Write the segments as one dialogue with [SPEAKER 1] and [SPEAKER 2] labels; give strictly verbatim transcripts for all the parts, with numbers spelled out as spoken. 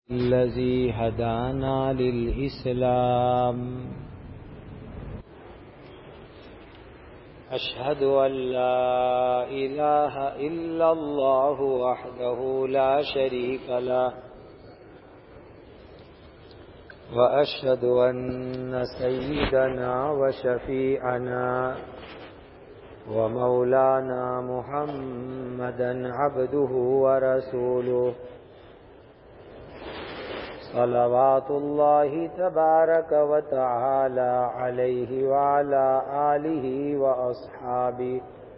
[SPEAKER 1] الذي هدانا للإسلام أشهد أن لا إله إلا الله وحده لا شريك له وأشهد أن سيدنا وشفيعنا ومولانا محمدا عبده ورسوله صلوات الله تبارك وتعالى عليه وعلى آله وأصحابه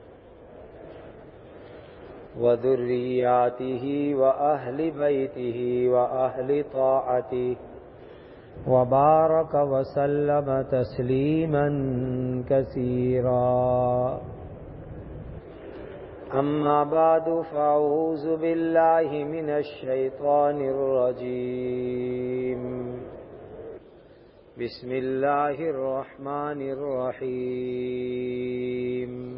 [SPEAKER 1] وذرياته وأهل بيته وأهل طاعته وبارك وسلم تسليما كثيرا. أما بعد فأعوذ بالله من الشيطان الرجيم. بسم الله الرحمن الرحيم.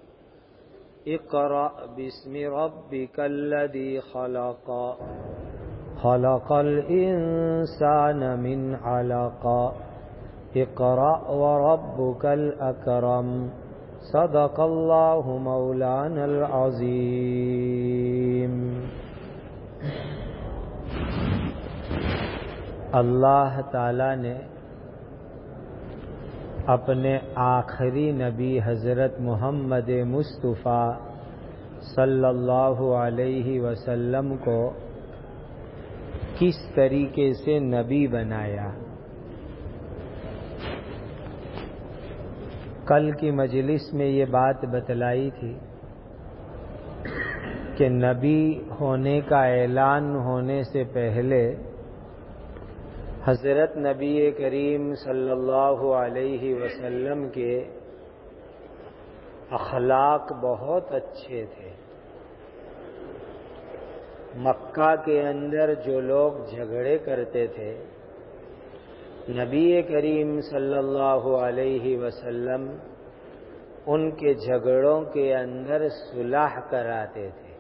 [SPEAKER 1] اقرأ باسم ربك الذي خلق خلق الإنسان من علق اقرأ وربك الأكرم صدق اللہ مولانا العظیم. اللہ تعالی نے اپنے آخری نبی حضرت محمد مصطفیٰ صلی اللہ علیہ وسلم کو کس طریقے سے نبی بنایا. کل کی مجلس میں یہ بات بتلائی تھی کہ نبی ہونے کا اعلان ہونے سے پہلے حضرت نبی کریم صلی اللہ علیہ وسلم کے اخلاق بہت اچھے تھے. مکہ کے اندر جو لوگ جھگڑے کرتے تھے نبی کریم صلی اللہ علیہ وسلم ان کے جھگڑوں کے اندر صلح کراتے تھے.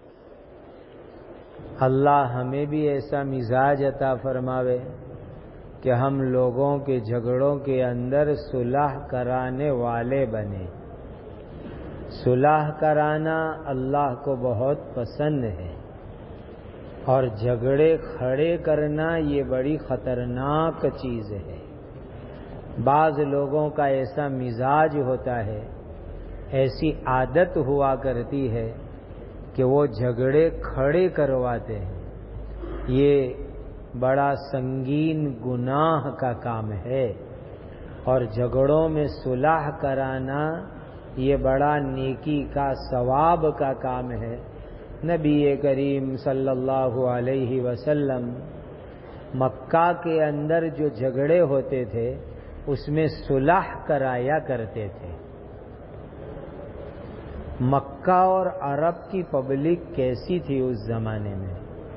[SPEAKER 1] اللہ ہمیں بھی ایسا مزاج عطا فرماوے کہ ہم لوگوں کے جھگڑوں کے اندر صلح کرانے والے بنے. صلح کرانا اللہ کو بہت پسند ہے اور جھگڑے کھڑے کرنا یہ بڑی خطرناک چیز ہے. بعض لوگوں کا ایسا مزاج ہوتا ہے، ایسی عادت ہوا کرتی ہے کہ وہ جھگڑے کھڑے کرواتے ہیں. یہ بڑا سنگین گناہ کا کام ہے اور جھگڑوں میں صلح کرانا یہ بڑا نیکی کا ثواب کا کام ہے. نبی کریم صلی اللہ علیہ وسلم مکہ کے اندر جو جھگڑے ہوتے تھے اس میں صلح کرایا کرتے تھے. مکہ اور عرب کی پبلک کیسی تھی اس زمانے میں؟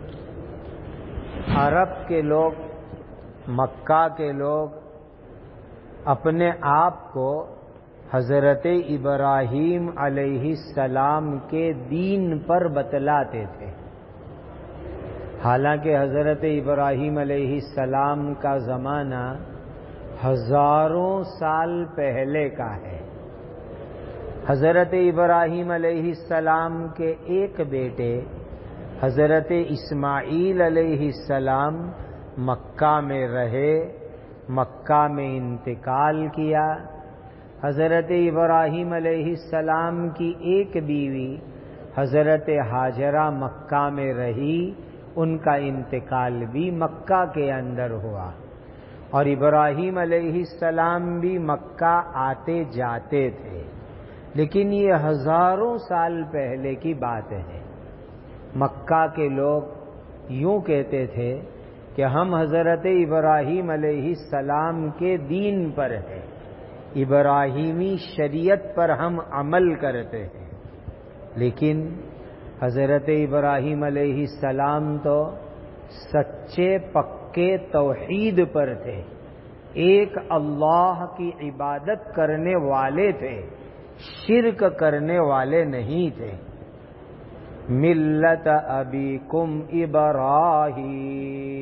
[SPEAKER 1] عرب کے لوگ، مکہ کے لوگ اپنے آپ کو حضرت ابراہیم علیہ السلام کے دین پر بتلاتے تھے. حالانکہ حضرت ابراہیم علیہ السلام کا زمانہ ہزاروں سال پہلے کا ہے. حضرت ابراہیم علیہ السلام کے ایک بیٹے حضرت اسماعیل علیہ السلام مکہ میں رہے، مکہ میں انتقال کیا. حضرت ابراہیم علیہ السلام کی ایک بیوی حضرت ہاجرہ مکہ میں رہی، ان کا انتقال بھی مکہ کے اندر ہوا اور ابراہیم علیہ السلام بھی مکہ آتے جاتے تھے. لیکن یہ ہزاروں سال پہلے کی بات ہے. مکہ کے لوگ یوں کہتے تھے کہ ہم حضرت ابراہیم علیہ السلام کے دین پر ہیں، ابراہیمی شریعت پر ہم عمل کرتے ہیں. لیکن حضرت ابراہیم علیہ السلام تو سچے پکے توحید پر تھے، ایک اللہ کی عبادت کرنے والے تھے، شرک کرنے والے نہیں تھے. ملت ابیکم ابراہیم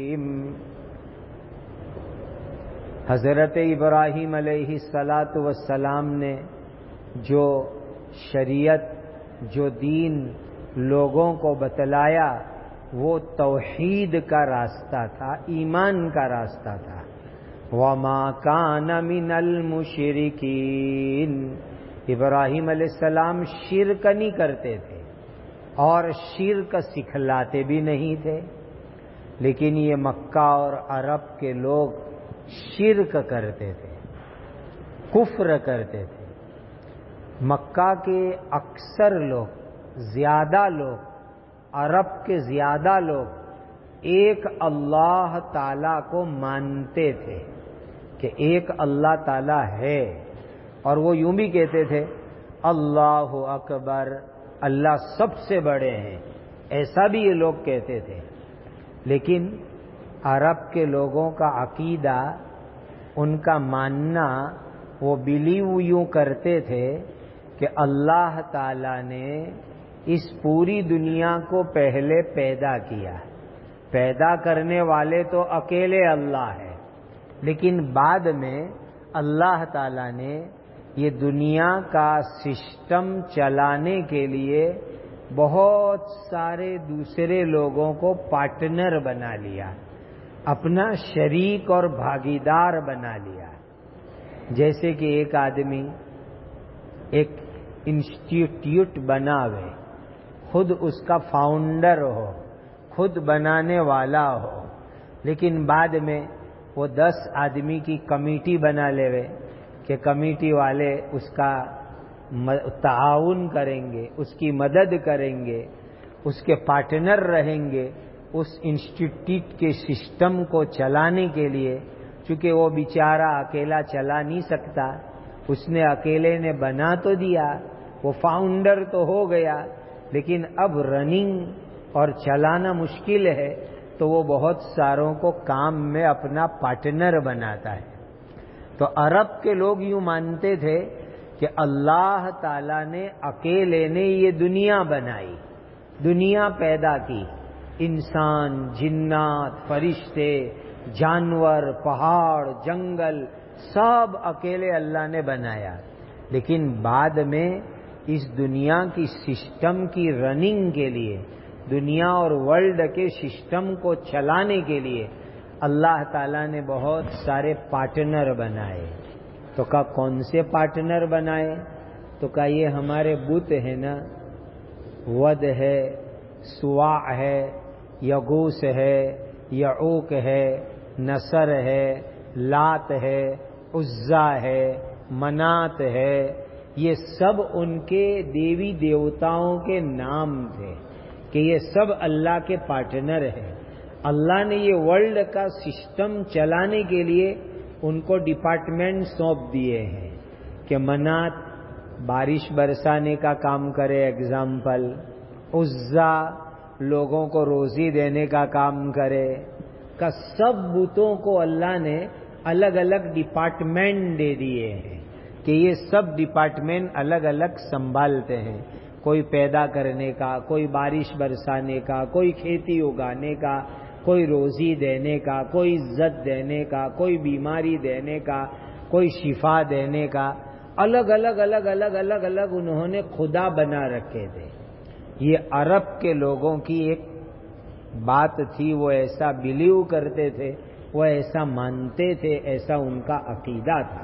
[SPEAKER 1] حضرت ابراہیم علیہ الصلاۃ والسلام نے جو شریعت، جو دین لوگوں کو بتلایا وہ توحید کا راستہ تھا، ایمان کا راستہ تھا۔ وَمَا كَانَ مِنَ الْمُشْرِكِينَ، ابراہیم علیہ السلام شرک نہیں کرتے تھے اور شرک سکھلاتے بھی نہیں تھے، لیکن یہ مکہ اور عرب کے لوگ شرک کرتے تھے، کفر کرتے تھے۔ مکہ کے اکثر لوگ، زیادہ لوگ، عرب کے زیادہ لوگ ایک اللہ تعالی کو مانتے تھے کہ ایک اللہ تعالی ہے، اور وہ یوں بھی کہتے تھے اللہ اکبر، اللہ سب سے بڑے ہیں، ایسا بھی یہ لوگ کہتے تھے۔ لیکن عرب کے لوگوں کا عقیدہ، ان کا ماننا، وہ بلیو یوں کرتے تھے کہ اللہ تعالی نے اس پوری دنیا کو پہلے پیدا کیا، پیدا کرنے والے تو اکیلے اللہ ہے، لیکن بعد میں اللہ تعالی نے یہ دنیا کا سسٹم چلانے کے لیے بہت سارے دوسرے لوگوں کو پارٹنر بنا لیا، اپنا شریک اور بھاگیدار بنا لیا۔ جیسے کہ ایک آدمی ایک انسٹیٹیوٹ بناوے، خود اس کا فاؤنڈر ہو، خود بنانے والا ہو، لیکن بعد میں وہ دس آدمی کی کمیٹی بنا لے کہ کمیٹی والے اس کا تعاون کریں گے، اس کی مدد کریں گے، اس کے پارٹنر رہیں گے اس انسٹیٹیوٹ کے سسٹم کو چلانے کے لیے، چونکہ وہ بیچارہ اکیلا چلا نہیں سکتا، اس نے اکیلے نے بنا تو دیا، وہ فاؤنڈر تو ہو گیا، لیکن اب رننگ اور چلانا مشکل ہے، تو وہ بہت ساروں کو کام میں اپنا پارٹنر بناتا ہے۔ تو عرب کے لوگ یوں مانتے تھے کہ اللہ تعالی نے اکیلے نے یہ دنیا بنائی، دنیا پیدا کی، انسان، جنات، فرشتے، جانور، پہاڑ، جنگل، سب اکیلے اللہ نے بنایا، لیکن بعد میں اس دنیا کی سسٹم کی رننگ کے لیے، دنیا اور ورلڈ کے سسٹم کو چلانے کے لیے اللہ تعالیٰ نے بہت سارے پارٹنر بنائے۔ تو کہا کون سے پارٹنر بنائے؟ تو کہا یہ ہمارے بت ہے نا، ود ہے، سواع ہے، یغوث ہے، یعوق ہے، نصر ہے، لات ہے، عزا ہے، منات ہے، یہ سب ان کے دیوی دیوتاؤں کے نام تھے کہ یہ سب اللہ کے پارٹنر ہیں۔ اللہ نے یہ ورلڈ کا سسٹم چلانے کے لیے ان کو ڈپارٹمنٹ سونپ دیے ہیں کہ منات بارش برسانے کا کام کرے، ایگزامپل، عزا لوگوں کو روزی دینے کا کام کرے، کا سب بتوں کو اللہ نے الگ الگ ڈپارٹمنٹ دے دیے ہیں کہ یہ سب ڈپارٹمنٹ الگ الگ سنبھالتے ہیں، کوئی پیدا کرنے کا، کوئی بارش برسانے کا، کوئی کھیتی اگانے کا، کوئی روزی دینے کا، کوئی عزت دینے کا، کوئی بیماری دینے کا، کوئی شفا دینے کا، الگ الگ الگ الگ الگ الگ انہوں نے خدا بنا رکھے تھے۔ یہ عرب کے لوگوں کی ایک بات تھی، وہ ایسا بلیو کرتے تھے، وہ ایسا مانتے تھے، ایسا ان کا عقیدہ تھا۔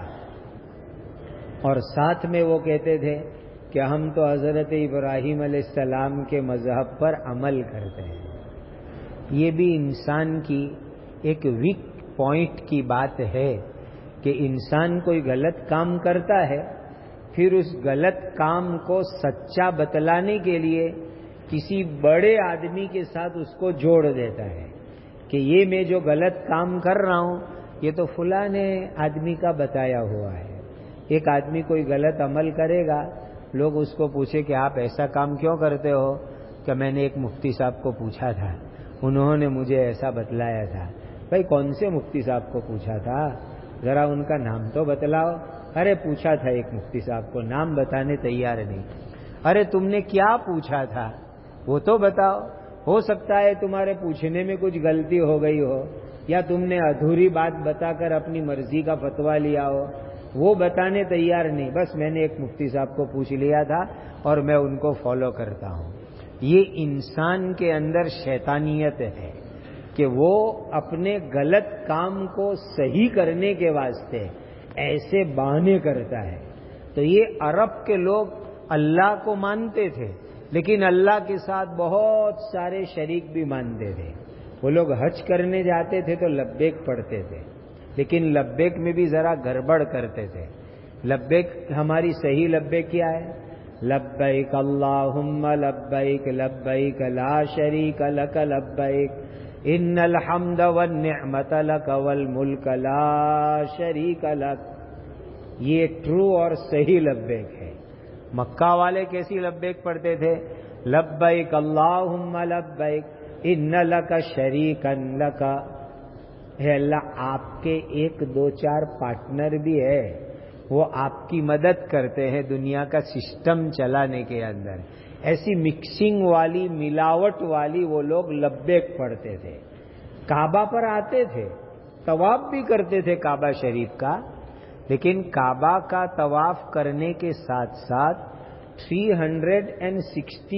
[SPEAKER 1] اور ساتھ میں وہ کہتے تھے کہ ہم تو حضرت ابراہیم علیہ السلام کے مذہب پر عمل کرتے ہیں۔ یہ بھی انسان کی ایک ویک پوائنٹ کی بات ہے کہ انسان کوئی غلط کام کرتا ہے، پھر اس غلط کام کو سچا بتلانے کے لیے کسی بڑے آدمی کے ساتھ اس کو جوڑ دیتا ہے کہ یہ میں جو غلط کام کر رہا ہوں یہ تو فلاں آدمی کا بتایا ہوا ہے۔ ایک آدمی کوئی غلط عمل کرے گا، لوگ اس کو پوچھے کہ آپ ایسا کام کیوں کرتے ہو؟ کہ میں نے ایک مفتی صاحب کو پوچھا تھا، انہوں نے مجھے ایسا بتلایا تھا۔ بھائی کون سے مفتی صاحب کو پوچھا تھا؟ ذرا ان کا نام تو بتلاؤ۔ ارے پوچھا تھا ایک مفتی صاحب کو، نام بتانے تیار نہیں۔ ارے تم نے کیا پوچھا تھا وہ تو بتاؤ۔ ہو سکتا ہے تمہارے پوچھنے میں کچھ غلطی ہو گئی ہو یا تم نے ادھوری بات بتا کر اپنی مرضی کا فتویٰ لیا ہو، وہ بتانے تیار نہیں، بس میں نے ایک مفتی صاحب کو پوچھ لیا تھا اور میں ان کو فالو کرتا ہوں۔ یہ انسان کے اندر شیطانیت ہے کہ وہ اپنے غلط کام کو صحیح کرنے کے واسطے ایسے بہانے کرتا ہے۔ تو یہ عرب کے لوگ اللہ کو مانتے تھے لیکن اللہ کے ساتھ بہت سارے شریک بھی مانتے تھے۔ وہ لوگ حج کرنے جاتے تھے تو لبیک پڑھتے تھے، لیکن لبیک میں بھی ذرا گڑبڑ کرتے تھے۔ لبیک ہماری صحیح لبیک کیا ہے؟ لبیک اللہم لبیک لبیک لا شریک لک لبیک ان الحمد والنعمت لک والملک لا شریک لک۔ یہ ٹرو اور صحیح لبیک ہے۔ مکہ والے کیسی لبیک پڑھتے تھے؟ لبیک اللہم لبیک ان لک شریکا لک۔ اے اللہ، آپ کے ایک دو چار پارٹنر بھی ہے، وہ آپ کی مدد کرتے ہیں دنیا کا سسٹم چلانے کے اندر۔ ایسی مکسنگ والی، ملاوٹ والی وہ لوگ لبیک پڑھتے تھے۔ کعبہ پر آتے تھے، طواف بھی کرتے تھے کعبہ شریف کا، لیکن کعبہ کا طواف کرنے کے ساتھ ساتھ تین سو ساٹھ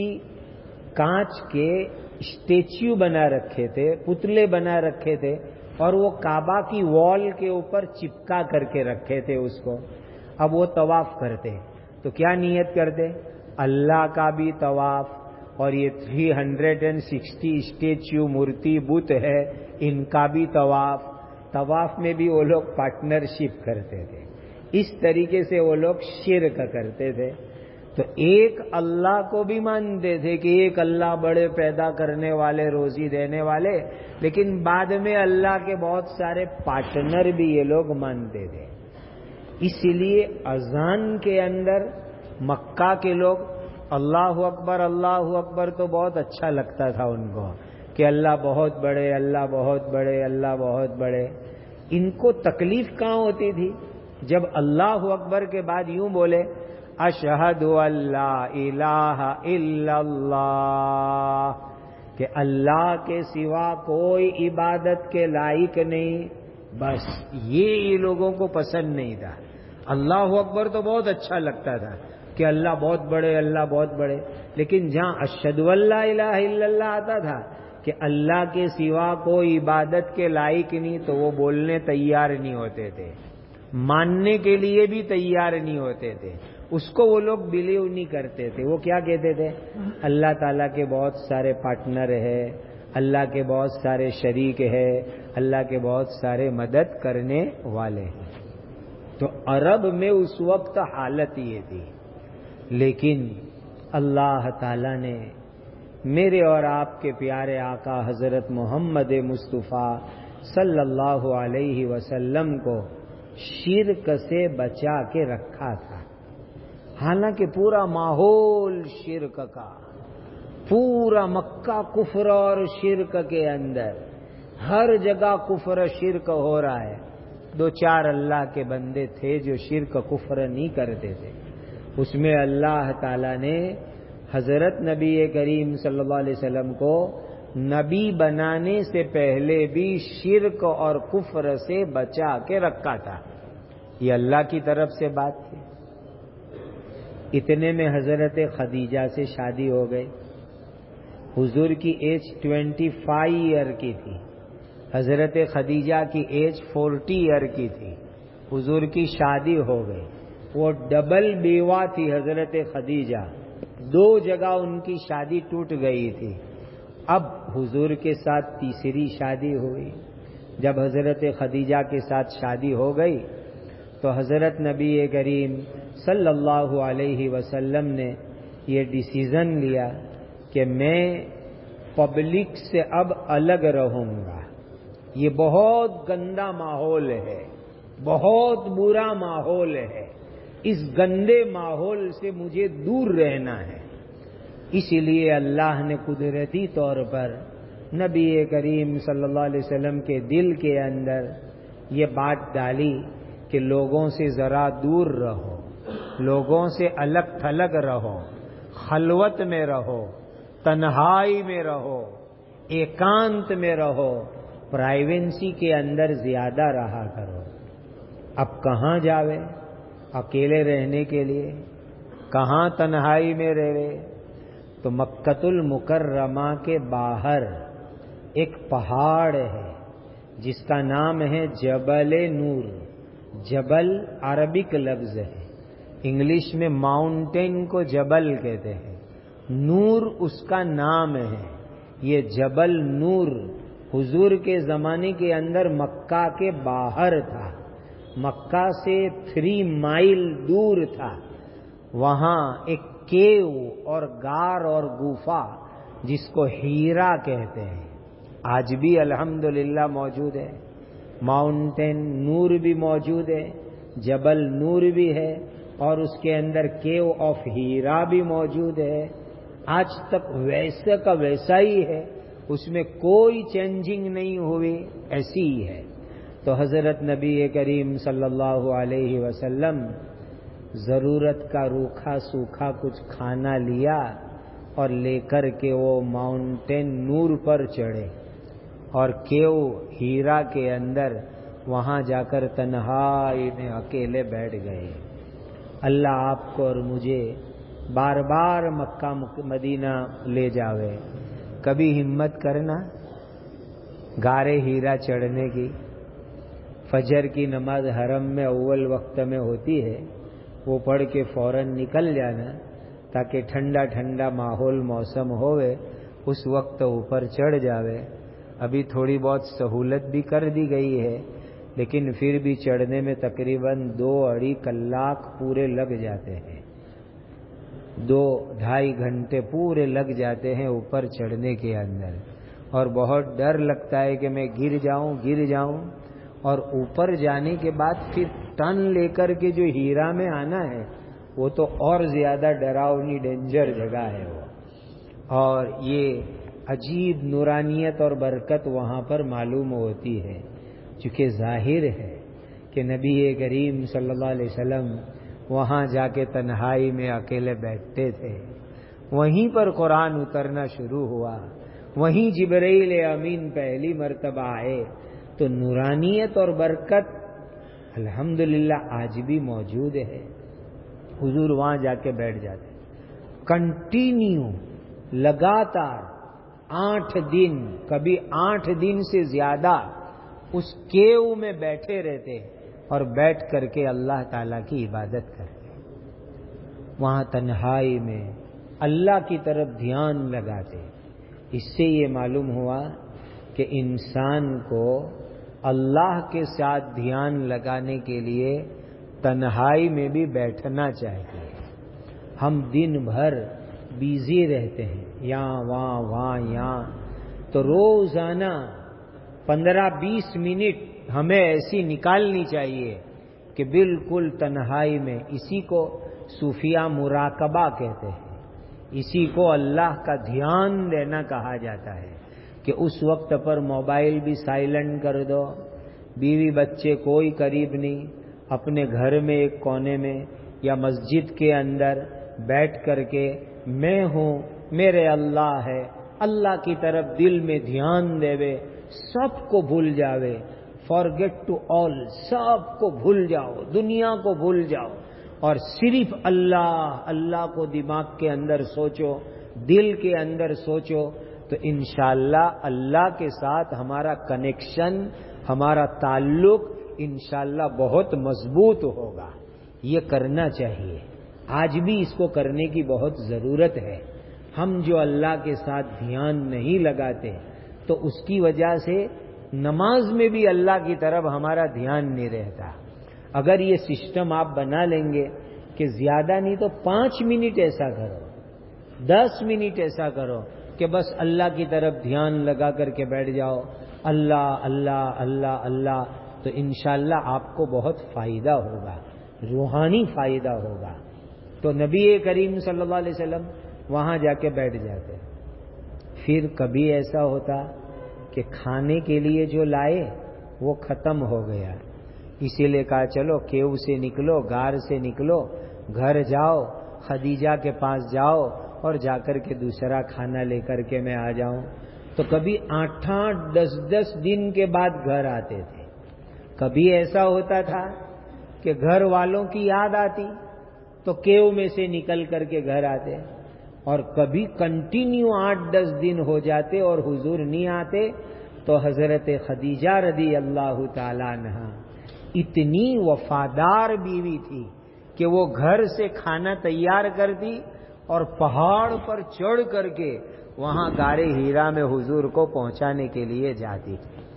[SPEAKER 1] کانچ کے اسٹیچو بنا رکھے تھے، پتلے بنا رکھے تھے، اور وہ کعبہ کی وال کے اوپر چپکا کر کے رکھے تھے اس کو۔ اب وہ طواف کرتے تو کیا نیت کرتے؟ اللہ کا بھی طواف اور یہ تین سو ساٹھ اسٹیچو، مورتی، بت ہے، ان کا بھی طواف۔ طواف میں بھی وہ لوگ پارٹنرشپ کرتے تھے۔ اس طریقے سے وہ لوگ شرک کرتے تھے۔ تو ایک اللہ کو بھی مانتے تھے کہ ایک اللہ بڑے پیدا کرنے والے، روزی دینے والے، لیکن بعد میں اللہ کے بہت سارے پارٹنر بھی یہ لوگ مانتے تھے۔ اس لیے اذان کے اندر مکہ کے لوگ اللہ اکبر اللہ اکبر تو بہت اچھا لگتا تھا ان کو کہ اللہ بہت بڑے، اللہ بہت بڑے، اللہ بہت بڑے۔ ان کو تکلیف کہاں ہوتی تھی؟ جب اللہ اکبر کے بعد یوں بولے اشہد ان لا الہ الا اللہ، کہ اللہ کے سوا کوئی عبادت کے لائق نہیں، بس یہ لوگوں کو پسند نہیں تھا۔ اللہ اکبر تو بہت اچھا لگتا تھا کہ اللہ بہت بڑے، اللہ بہت بڑے، لیکن جہاں اشہد ان لا الہ الا اللہ آتا تھا کہ اللہ کے سوا کوئی عبادت کے لائق نہیں، تو وہ بولنے تیار نہیں ہوتے تھے، ماننے کے لیے بھی تیار نہیں ہوتے تھے۔ اس کو وہ لوگ بلیو نہیں کرتے تھے۔ وہ کیا کہتے تھے؟ اللہ تعالیٰ کے بہت سارے پارٹنر ہے، اللہ کے بہت سارے شریک ہے، اللہ کے بہت سارے مدد کرنے والے ہیں۔ تو عرب میں اس وقت حالت یہ تھی، لیکن اللہ تعالیٰ نے میرے اور آپ کے پیارے آقا حضرت محمد مصطفیٰ صلی اللہ علیہ وسلم کو شرک سے بچا کے رکھا تھا۔ حالانکہ پورا ماحول شرک کا، پورا مکہ کفر اور شرک کے اندر، ہر جگہ کفر شرک ہو رہا ہے۔ دو چار اللہ کے بندے تھے جو شرک کفر نہیں کرتے تھے۔ اس میں اللہ تعالیٰ نے حضرت نبی کریم صلی اللہ علیہ وسلم کو نبی بنانے سے پہلے بھی شرک اور کفر سے بچا کے رکھا تھا۔ یہ اللہ کی طرف سے بات تھی۔ اتنے میں حضرت خدیجہ سے شادی ہو گئی۔ حضور کی ایج ٹوینٹی فائیو ایئر کی تھی، حضرت خدیجہ کی ایج فورٹی ایئر کی تھی۔ حضور کی شادی ہو گئی۔ وہ ڈبل بیوہ تھی حضرت خدیجہ، دو جگہ ان کی شادی ٹوٹ گئی تھی۔ اب حضور کے ساتھ تیسری شادی ہوئی۔ جب حضرت خدیجہ کے ساتھ شادی ہو گئی تو حضرت نبی کریم صلی اللہ علیہ وسلم نے یہ ڈیسیژن لیا کہ میں پبلک سے اب الگ رہوں گا۔ یہ بہت گندا ماحول ہے، بہت برا ماحول ہے، اس گندے ماحول سے مجھے دور رہنا ہے۔ اسی لیے اللہ نے قدرتی طور پر نبی کریم صلی اللہ علیہ وسلم کے دل کے اندر یہ بات ڈالی کہ لوگوں سے ذرا دور رہو، لوگوں سے الگ تھلگ رہو، خلوت میں رہو، تنہائی میں رہو، ایکانت میں رہو، پرائیویسی کے اندر زیادہ رہا کرو۔ اب کہاں جاوے اکیلے رہنے کے لیے؟ کہاں تنہائی میں رہے؟ تو مکۃ المکرمہ کے باہر ایک پہاڑ ہے جس کا نام ہے جبل نور۔ جبل عربک لفظ ہے، انگلش میں ماؤنٹین کو جبل کہتے ہیں، نور اس کا نام ہے۔ یہ جبل نور حضور کے زمانے کے اندر مکہ کے باہر تھا، مکہ سے تھری مائل دور تھا۔ وہاں ایک کیو اور غار اور گفا جس کو ہیرا کہتے ہیں آج بھی الحمدللہ موجود ہے۔ ماؤنٹین نور بھی موجود ہے، جبل نور بھی ہے، اور اس کے اندر کیو آف ہیرا بھی موجود ہے۔ آج تک ویسا کا ویسا ہی ہے، اس میں کوئی چینجنگ نہیں ہوئی، ایسی ہی ہے۔ تو حضرت نبی کریم صلی اللہ علیہ وسلم ضرورت کا روکھا سوکھا کچھ کھانا لیا اور لے کر کے وہ ماؤنٹین نور پر چڑھے اور کیو ہیرا کے اندر وہاں جا کر تنہائی میں اکیلے بیٹھ گئے۔ اللہ آپ کو اور مجھے بار بار مکہ مدینہ لے جاوے، کبھی ہمت کرنا غارِ ہیرا چڑھنے کی۔ فجر کی نماز حرم میں اول وقت میں ہوتی ہے، وہ پڑھ کے فوراً نکل جانا تاکہ ٹھنڈا ٹھنڈا ماحول موسم ہوئے، اس وقت اوپر چڑھ جاوے۔ ابھی تھوڑی بہت سہولت بھی کر دی گئی ہے، لیکن پھر بھی چڑھنے میں تقریباً دو اڑھی کلاک پورے لگ جاتے ہیں، دو ڈھائی گھنٹے پورے لگ جاتے ہیں اوپر چڑھنے کے اندر، اور بہت ڈر لگتا ہے کہ میں گر جاؤں گر جاؤں اور اوپر جانے کے بعد پھر ٹن لے کر کے جو ہیرا میں آنا ہے وہ تو اور زیادہ ڈراؤنی ڈینجر جگہ ہے وہ، اور یہ عجیب نورانیت اور برکت وہاں پر معلوم ہوتی ہے، چونکہ ظاہر ہے کہ نبی کریم صلی اللہ علیہ وسلم وہاں جا کے تنہائی میں اکیلے بیٹھتے تھے۔ وہیں پر قرآن اترنا شروع ہوا، وہیں جبرائیل امین پہلی مرتبہ آئے، تو نورانیت اور برکت الحمدللہ آج بھی موجود ہے۔ حضور وہاں جا کے بیٹھ جاتے، کنٹینیو لگاتار آٹھ دن، کبھی آٹھ دن سے زیادہ اس کیو میں بیٹھے رہتے اور بیٹھ کر کے اللہ تعالیٰ کی عبادت کرتے، وہاں تنہائی میں اللہ کی طرف دھیان لگاتے۔ اس سے یہ معلوم ہوا کہ انسان کو اللہ کے ساتھ دھیان لگانے کے لیے تنہائی میں بھی بیٹھنا چاہیے۔ ہم دن بھر بیزی رہتے ہیں، یہاں وہاں وہاں یہاں، تو روزانہ پندرہ بیس منٹ ہمیں ایسی نکالنی چاہیے کہ بالکل تنہائی میں، اسی کو صوفیہ مراقبہ کہتے ہیں، اسی کو اللہ کا دھیان دینا کہا جاتا ہے، کہ اس وقت پر موبائل بھی سائلنٹ کر دو، بیوی بچے کوئی قریب نہیں، اپنے گھر میں ایک کونے میں یا مسجد کے اندر بیٹھ کر کے میں ہوں، میرے اللہ ہے، اللہ کی طرف دل میں دھیان دیوے، سب کو بھول جاوے، فارگیٹ ٹو آل، سب کو بھول جاؤ، دنیا کو بھول جاؤ، اور صرف اللہ اللہ کو دماغ کے اندر سوچو، دل کے اندر سوچو، تو انشاءاللہ اللہ کے ساتھ ہمارا کنیکشن، ہمارا تعلق انشاءاللہ بہت مضبوط ہوگا۔ یہ کرنا چاہیے، آج بھی اس کو کرنے کی بہت ضرورت ہے۔ ہم جو اللہ کے ساتھ دھیان نہیں لگاتے تو اس کی وجہ سے نماز میں بھی اللہ کی طرف ہمارا دھیان نہیں رہتا۔ اگر یہ سسٹم آپ بنا لیں گے کہ زیادہ نہیں تو پانچ منٹ ایسا کرو، دس منٹ ایسا کرو کہ بس اللہ کی طرف دھیان لگا کر کے بیٹھ جاؤ، اللہ اللہ اللہ اللہ، تو انشاءاللہ آپ کو بہت فائدہ ہوگا، روحانی فائدہ ہوگا۔ تو نبی کریم صلی اللہ علیہ وسلم وہاں جا کے بیٹھ جاتے۔ پھر کبھی ایسا ہوتا کہ کھانے کے لیے جو لائے وہ ختم ہو گیا، اسی لیے کہا چلو کیو سے نکلو، غار سے نکلو، گھر جاؤ، خدیجہ کے پاس جاؤ، اور جا کر کے دوسرا کھانا لے کر کے میں آ جاؤں. تو کبھی آٹھ آٹھ دس دس دن کے بعد گھر آتے تھے. کبھی ایسا ہوتا تھا کہ گھر والوں کی یاد آتی تو کیو میں سے نکل کر کے گھر آتے, اور کبھی کنٹینیو آٹھ دس دن ہو جاتے اور حضور نہیں آتے تو حضرت خدیجہ رضی اللہ تعالیٰ عنہا اتنی وفادار بیوی تھی کہ وہ گھر سے کھانا تیار کرتی اور پہاڑ پر چڑھ کر کے وہاں غار ہیرا میں حضور کو پہنچانے کے لیے جاتی.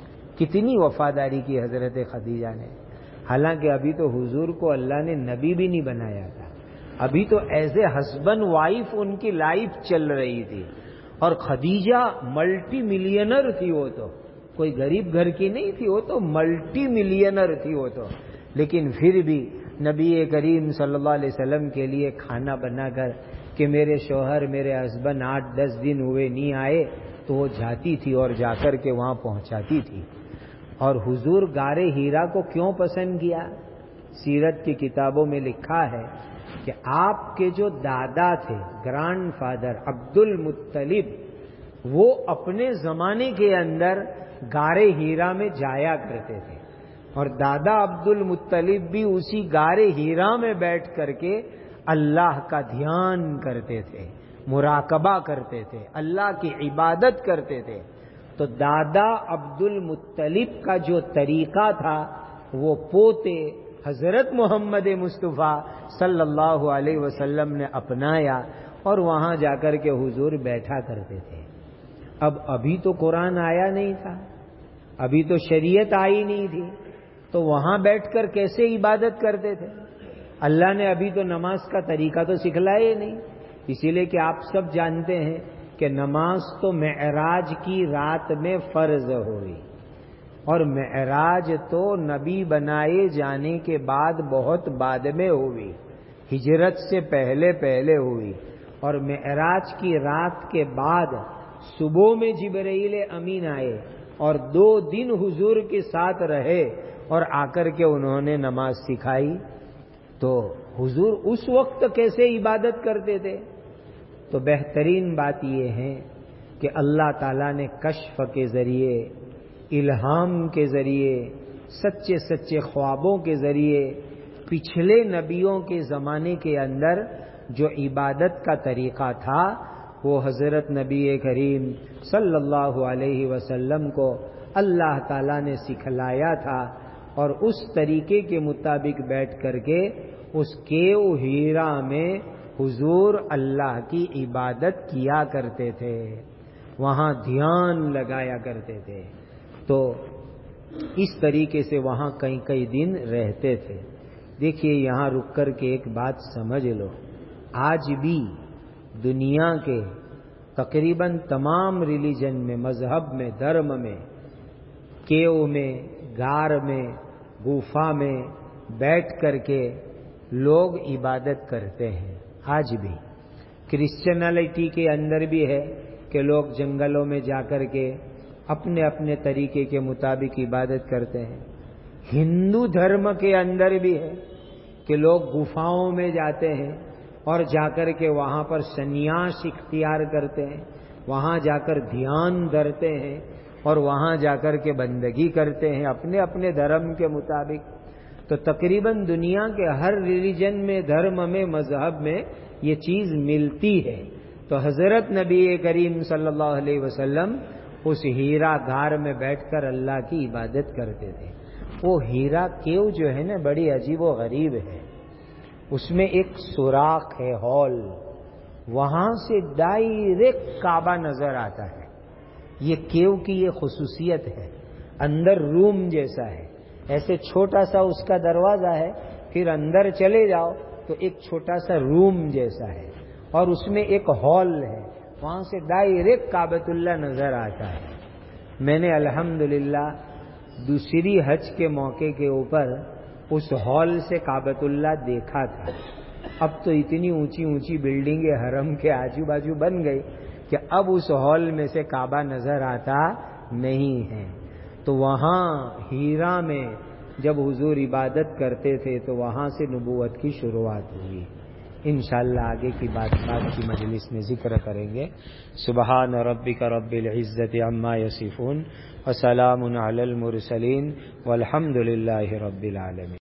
[SPEAKER 1] کتنی وفاداری کی حضرت خدیجہ نے. حالانکہ ابھی تو حضور کو اللہ نے نبی بھی نہیں بنایا تھا, ابھی تو ایز اے ہسبینڈ وائف ان کی لائف چل رہی تھی. اور خدیجہ ملٹی ملینر تھی, وہ تو کوئی غریب گھر کی نہیں تھی, وہ تو ملٹی ملینر تھی وہ تو. لیکن پھر بھی نبی کریم صلی اللہ علیہ وسلم کے لیے کھانا بنا کر کہ میرے شوہر میرے ہسبینڈ آٹھ دس دن ہوئے نہیں آئے, تو وہ جاتی تھی اور جا کر کے وہاں پہنچاتی تھی. اور حضور غار ہیرا کو کیوں پسند کیا؟ سیرت کی کتابوں میں لکھا ہے کہ آپ کے جو دادا تھے, گرانڈ فادر عبد المطلب, وہ اپنے زمانے کے اندر غار ہیرا میں جایا کرتے تھے, اور دادا عبد المطلب بھی اسی غار ہیرا میں بیٹھ کر کے اللہ کا دھیان کرتے تھے, مراقبہ کرتے تھے, اللہ کی عبادت کرتے تھے. تو دادا عبد المطلب کا جو طریقہ تھا وہ پوتے حضرت محمد مصطفیٰ صلی اللہ علیہ وسلم نے اپنایا, اور وہاں جا کر کے حضور بیٹھا کرتے تھے. اب ابھی تو قرآن آیا نہیں تھا, ابھی تو شریعت آئی نہیں تھی, تو وہاں بیٹھ کر کیسے عبادت کرتے تھے؟ اللہ نے ابھی تو نماز کا طریقہ تو سکھلایا ہی نہیں. اسی لیے کہ آپ سب جانتے ہیں کہ نماز تو معراج کی رات میں فرض ہوئی, اور معراج تو نبی بنائے جانے کے بعد بہت بعد میں ہوئی, ہجرت سے پہلے پہلے ہوئی. اور معراج کی رات کے بعد صبح میں جبرائیل امین آئے اور دو دن حضور کے ساتھ رہے اور آ کر کے انہوں نے نماز سکھائی. تو حضور اس وقت کیسے عبادت کرتے تھے؟ تو بہترین بات یہ ہے کہ اللہ تعالیٰ نے کشف کے ذریعے, الہام کے ذریعے, سچے سچے خوابوں کے ذریعے پچھلے نبیوں کے زمانے کے اندر جو عبادت کا طریقہ تھا وہ حضرت نبی کریم صلی اللہ علیہ وسلم کو اللہ تعالیٰ نے سکھلایا تھا, اور اس طریقے کے مطابق بیٹھ کر کے اس کیو ہیرا میں حضور اللہ کی عبادت کیا کرتے تھے, وہاں دھیان لگایا کرتے تھے. تو اس طریقے سے وہاں کئی کئی دن رہتے تھے. دیکھیے یہاں رک کر کے ایک بات سمجھ لو, آج بھی دنیا کے تقریباً تمام ریلیجن میں, مذہب میں, دھرم میں, کیو میں, غار میں, گفا میں بیٹھ کر کے لوگ عبادت کرتے ہیں. آج بھی کرسچنالٹی کے اندر بھی ہے کہ لوگ جنگلوں میں جا کر کے اپنے اپنے طریقے کے مطابق عبادت کرتے ہیں. ہندو دھرم کے اندر بھی ہے کہ لوگ گفاؤں میں جاتے ہیں اور جا کر کے وہاں پر سنیاس اختیار کرتے ہیں, وہاں جا کر دھیان دھرتے ہیں اور وہاں جا کر کے بندگی کرتے ہیں اپنے اپنے دھرم کے مطابق. تو تقریباً دنیا کے ہر ریلیجن میں, دھرم میں, مذہب میں یہ چیز ملتی ہے. تو حضرت نبی کریم صلی اللہ علیہ وسلم اس ہیرا غار میں بیٹھ کر اللہ کی عبادت کرتے تھے. وہ ہیرا کیو جو ہے نا بڑی عجیب و غریب ہے, اس میں ایک سوراخ ہے, ہال, وہاں سے ڈائریکٹ کعبہ نظر آتا ہے. یہ کیو کی یہ خصوصیت ہے, اندر روم جیسا ہے, ایسے چھوٹا سا اس کا دروازہ ہے, پھر اندر چلے جاؤ تو ایک چھوٹا سا روم جیسا ہے, اور اس میں ایک ہال ہے, وہاں سے ڈائریکٹ کعبۃ اللہ نظر آتا ہے. میں نے الحمدللہ دوسری حج کے موقع کے اوپر اس ہال سے کعبۃ اللہ دیکھا تھا. اب تو اتنی اونچی اونچی بلڈنگیں حرم کے آجو بازو بن گئی کہ اب اس ہال میں سے کعبہ نظر آتا نہیں ہے. تو وہاں ہیرا میں جب حضور عبادت کرتے تھے تو وہاں سے نبوت کی شروعات ہوئی. انشاءاللہ آگے کی بات بات کی مجلس میں ذکر کریں گے. سبحان ربک رب العزت عما یصفون وسلام علی المرسلین والحمد للہ رب العالمین.